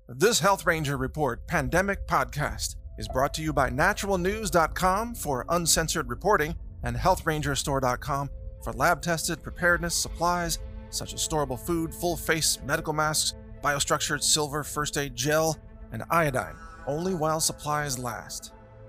This Health Ranger Report Pandemic Podcast is brought to you by naturalnews.com for uncensored reporting and healthrangerstore.com for lab-tested preparedness supplies such as storable food, full-face medical masks, biostructured silver first aid gel, and iodine, only while supplies last.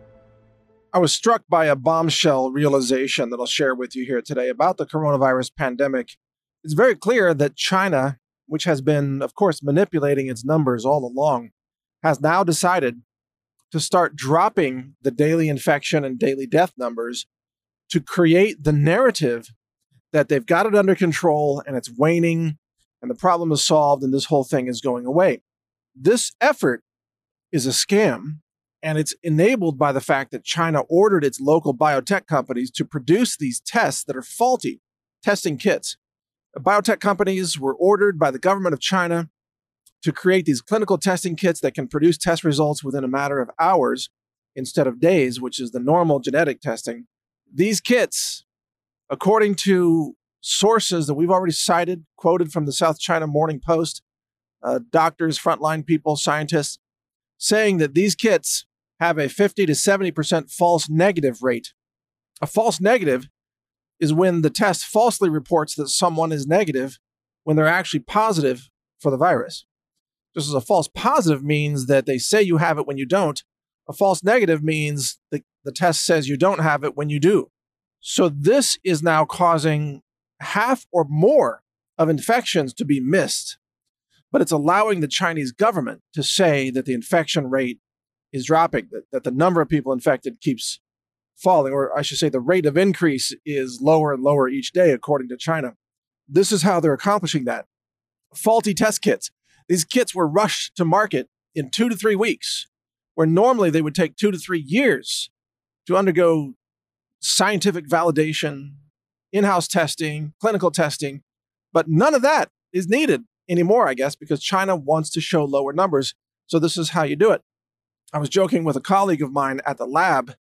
I was struck by a bombshell realization that I'll share with you here today about the coronavirus pandemic. It's very clear that China, which has been, of course, manipulating its numbers all along, has now decided to start dropping the daily infection and daily death numbers to create the narrative that they've got it under control and it's waning and the problem is solved and this whole thing is going away. This effort is a scam, and it's enabled by the fact that China ordered its local biotech companies to produce these tests that are faulty testing kits. Biotech companies were ordered by the government of China to create these clinical testing kits that can produce test results within a matter of hours instead of days, which is the normal genetic testing. These kits, according to sources that we've already cited, quoted from the South China Morning Post, doctors, frontline people, scientists, saying that these kits have a 50 to 70% false negative rate. A false negative is when the test falsely reports that someone is negative when they're actually positive for the virus. Just as a false positive means that they say you have it when you don't, a false negative means that the test says you don't have it when you do. So this is now causing half or more of infections to be missed, but it's allowing the Chinese government to say that the infection rate is dropping, that the number of people infected keeps falling, or I should say the rate of increase is lower and lower each day, according to China. This is how they're accomplishing that. Faulty test kits. These kits were rushed to market in 2 to 3 weeks, where normally they would take 2 to 3 years to undergo scientific validation, in-house testing, clinical testing, but none of that is needed anymore, I guess, because China wants to show lower numbers. So this is how you do it. I was joking with a colleague of mine at the lab.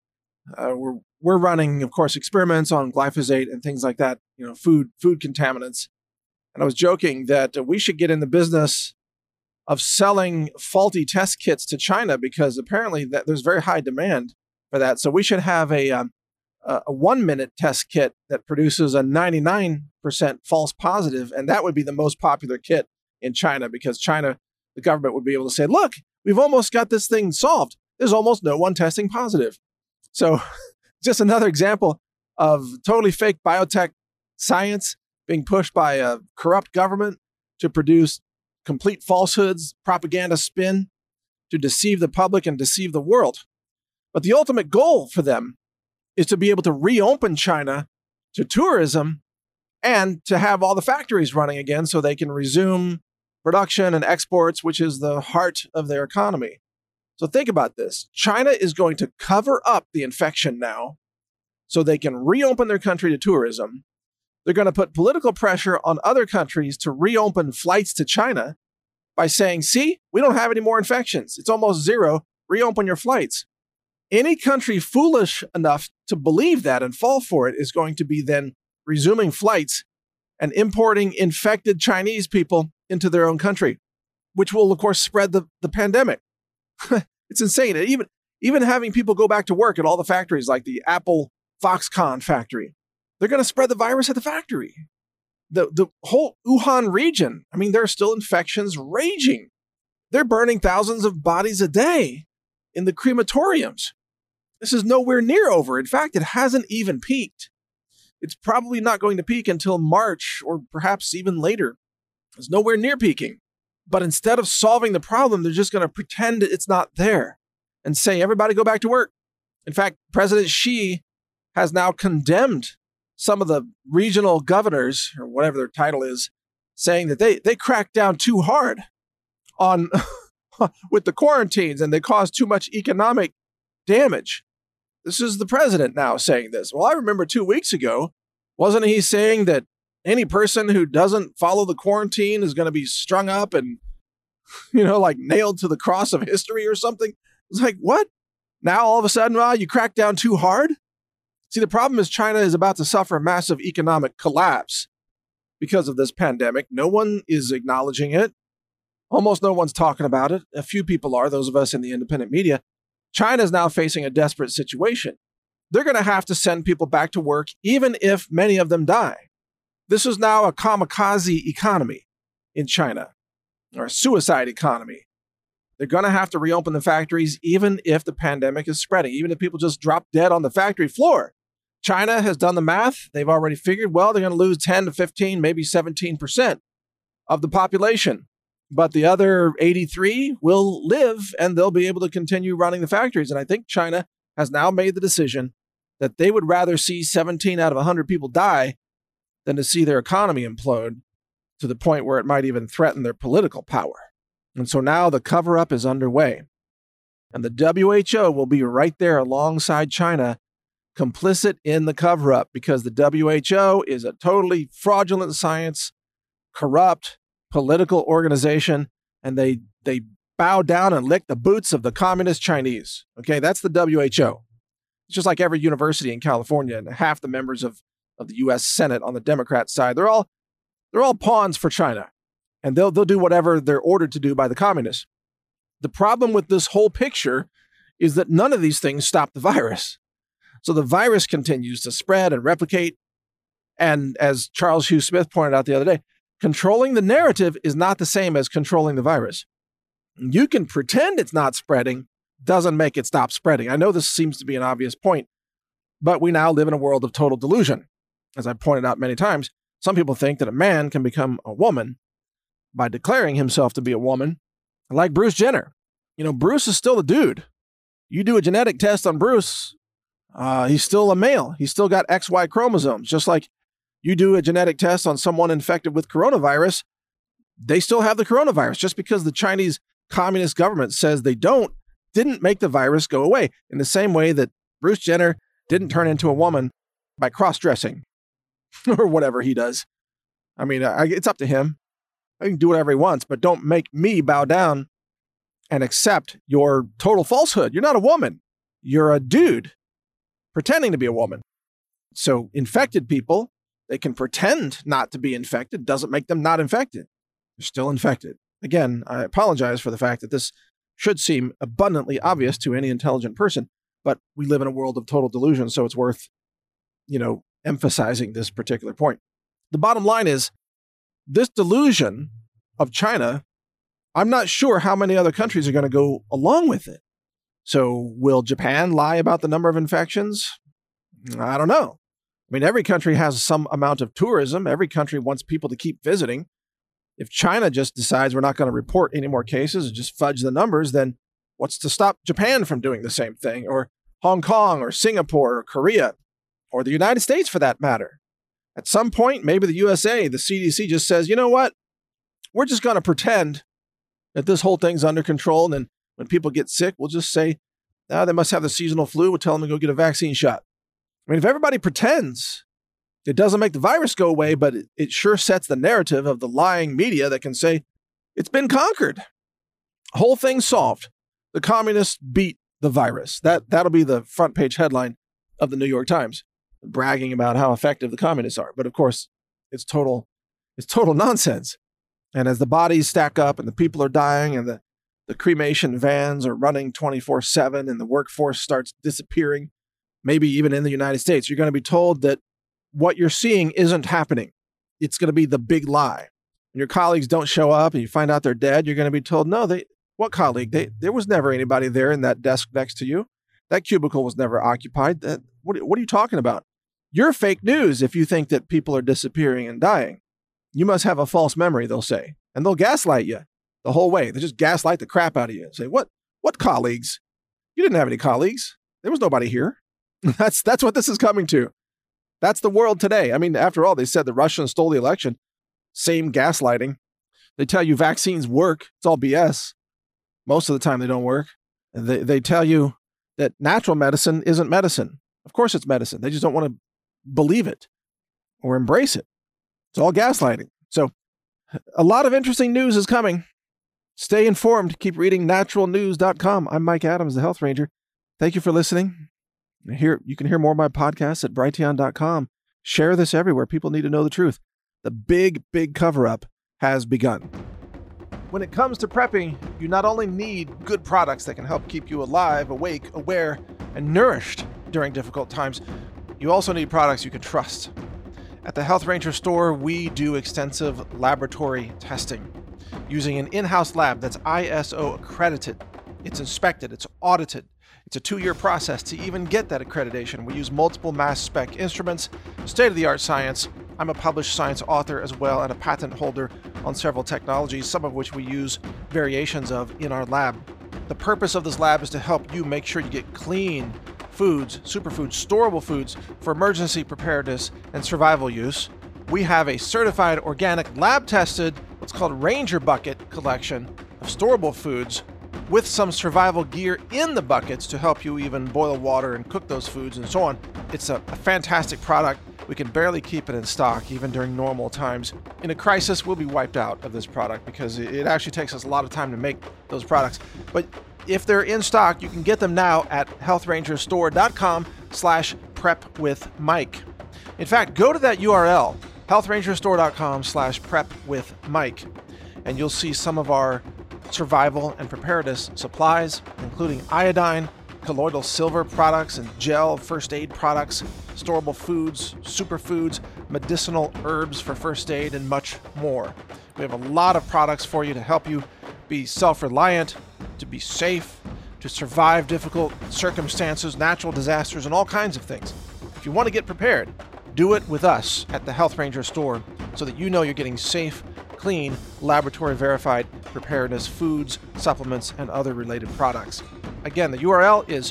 We're running, of course, experiments on glyphosate and things like that, food contaminants. And I was joking that we should get in the business of selling faulty test kits to China because apparently there's very high demand for that. So we should have a 1-minute test kit that produces a 99% false positive, and that would be the most popular kit in China because China, the government would be able to say, look, we've almost got this thing solved. There's almost no one testing positive. So just another example of totally fake biotech science being pushed by a corrupt government to produce complete falsehoods, propaganda spin, to deceive the public and deceive the world. But the ultimate goal for them is to be able to reopen China to tourism and to have all the factories running again so they can resume production and exports, which is the heart of their economy. So think about this. China is going to cover up the infection now so they can reopen their country to tourism. They're going to put political pressure on other countries to reopen flights to China by saying, see, we don't have any more infections. It's almost zero. Reopen your flights. Any country foolish enough to believe that and fall for it is going to be then resuming flights and importing infected Chinese people into their own country, which will, of course, spread the pandemic. It's insane. Even having people go back to work at all the factories like the Apple Foxconn factory, they're going to spread the virus at the factory. The whole Wuhan region, there are still infections raging. They're burning thousands of bodies a day in the crematoriums. This is nowhere near over. In fact, it hasn't even peaked. It's probably not going to peak until March or perhaps even later. It's nowhere near peaking. But instead of solving the problem, they're just going to pretend it's not there and say, everybody go back to work. In fact, President Xi has now condemned some of the regional governors, or whatever their title is, saying that they cracked down too hard on with the quarantines and they caused too much economic damage. This is the president now saying this. Well, I remember 2 weeks ago, wasn't he saying that any person who doesn't follow the quarantine is going to be strung up and, like nailed to the cross of history or something? It's like, what? Now all of a sudden, you crack down too hard? See, the problem is China is about to suffer a massive economic collapse because of this pandemic. No one is acknowledging it. Almost no one's talking about it. A few people are, those of us in the independent media. China is now facing a desperate situation. They're going to have to send people back to work, even if many of them die. This is now a kamikaze economy in China, or a suicide economy. They're going to have to reopen the factories, even if the pandemic is spreading, even if people just drop dead on the factory floor. China has done the math. They've already figured, well, they're going to lose 10 to 15, maybe 17% of the population. But the other 83 will live, and they'll be able to continue running the factories. And I think China has now made the decision that they would rather see 17 out of 100 people die than to see their economy implode to the point where it might even threaten their political power. And so now the cover-up is underway. And the WHO will be right there alongside China, complicit in the cover-up, because the WHO is a totally fraudulent science, corrupt, political organization, and they bow down and lick the boots of the communist Chinese. Okay, that's the WHO. It's just like every university in California, and half the members of the U.S. Senate on the Democrat side, they're all pawns for China, and they'll do whatever they're ordered to do by the communists. The problem with this whole picture is that none of these things stop the virus. So the virus continues to spread and replicate, and as Charles Hugh Smith pointed out the other day, controlling the narrative is not the same as controlling the virus. You can pretend it's not spreading, doesn't make it stop spreading. I know this seems to be an obvious point, but we now live in a world of total delusion. As I pointed out many times, some people think that a man can become a woman by declaring himself to be a woman, like Bruce Jenner. You know, Bruce is still a dude. You do a genetic test on Bruce, he's still a male. He's still got XY chromosomes, just like you do a genetic test on someone infected with coronavirus, they still have the coronavirus. Just because the Chinese Communist government says they didn't make the virus go away. In the same way that Bruce Jenner didn't turn into a woman by cross-dressing or whatever he does. I mean, it's up to him. I can do whatever he wants, but don't make me bow down and accept your total falsehood. You're not a woman. You're a dude pretending to be a woman. So infected people, they can pretend not to be infected. Doesn't make them not infected. They're still infected. Again, I apologize for the fact that this should seem abundantly obvious to any intelligent person, but we live in a world of total delusion, so it's worth, emphasizing this particular point. The bottom line is, this delusion of China, I'm not sure how many other countries are going to go along with it. So will Japan lie about the number of infections? I don't know. I mean, every country has some amount of tourism. Every country wants people to keep visiting. If China just decides we're not going to report any more cases and just fudge the numbers, then what's to stop Japan from doing the same thing? Or Hong Kong or Singapore or Korea or the United States for that matter. At some point, maybe the USA, the CDC just says, you know what? We're just going to pretend that this whole thing's under control. And then when people get sick, we'll just say, they must have the seasonal flu. We'll tell them to go get a vaccine shot. I mean, if everybody pretends, it doesn't make the virus go away, but it sure sets the narrative of the lying media that can say, it's been conquered. Whole thing solved. The communists beat the virus. That'll be the front page headline of the New York Times, bragging about how effective the communists are. But of course, it's total nonsense. And as the bodies stack up and the people are dying and the cremation vans are running 24/7 and the workforce starts disappearing, maybe even in the United States, you're going to be told that what you're seeing isn't happening. It's going to be the big lie. When your colleagues don't show up and you find out they're dead, you're going to be told, no, what colleague? There was never anybody there in that desk next to you. That cubicle was never occupied. What are you talking about? You're fake news if you think that people are disappearing and dying. You must have a false memory, they'll say. And they'll gaslight you the whole way. They just gaslight the crap out of you. Say, what colleagues? You didn't have any colleagues. There was nobody here. That's what this is coming to. That's the world today. I mean, after all, they said the Russians stole the election. Same gaslighting. They tell you vaccines work. It's all BS. Most of the time they don't work. They tell you that natural medicine isn't medicine. Of course it's medicine. They just don't want to believe it or embrace it. It's all gaslighting. So a lot of interesting news is coming. Stay informed. Keep reading naturalnews.com. I'm Mike Adams, the Health Ranger. Thank you for listening. You can hear more of my podcasts at Brighteon.com. Share this everywhere. People need to know the truth. The big cover-up has begun. When it comes to prepping, you not only need good products that can help keep you alive, awake, aware, and nourished during difficult times, you also need products you can trust. At the Health Ranger store, we do extensive laboratory testing using an in-house lab that's ISO accredited. It's inspected, it's audited. It's a 2-year process to even get that accreditation. We use multiple mass spec instruments, state-of-the-art science. I'm a published science author as well and a patent holder on several technologies, some of which we use variations of in our lab. The purpose of this lab is to help you make sure you get clean foods, superfoods, storable foods for emergency preparedness and survival use. We have a certified organic lab-tested, what's called Ranger Bucket collection of storable foods with some survival gear in the buckets to help you even boil water and cook those foods and so on. It's a fantastic product. We can barely keep it in stock even during normal times. In a crisis, we'll be wiped out of this product because it actually takes us a lot of time to make those products. But if they're in stock, you can get them now at healthrangerstore.com/prepwithmike. In fact, go to that URL, healthrangerstore.com/prepwithmike, and you'll see some of our survival and preparedness supplies, including iodine, colloidal silver products and gel first aid products, storable foods, superfoods, medicinal herbs for first aid, and much more. We have a lot of products for you to help you be self-reliant, to be safe, to survive difficult circumstances, natural disasters, and all kinds of things. If you want to get prepared, do it with us at the Health Ranger store so that you know you're getting safe, clean, laboratory-verified preparedness foods, supplements, and other related products. Again, the URL is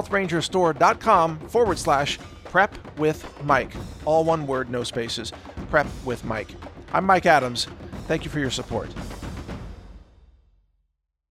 healthrangerstore.com/prepwithmike. All one word, no spaces. Prep with Mike. I'm Mike Adams. Thank you for your support.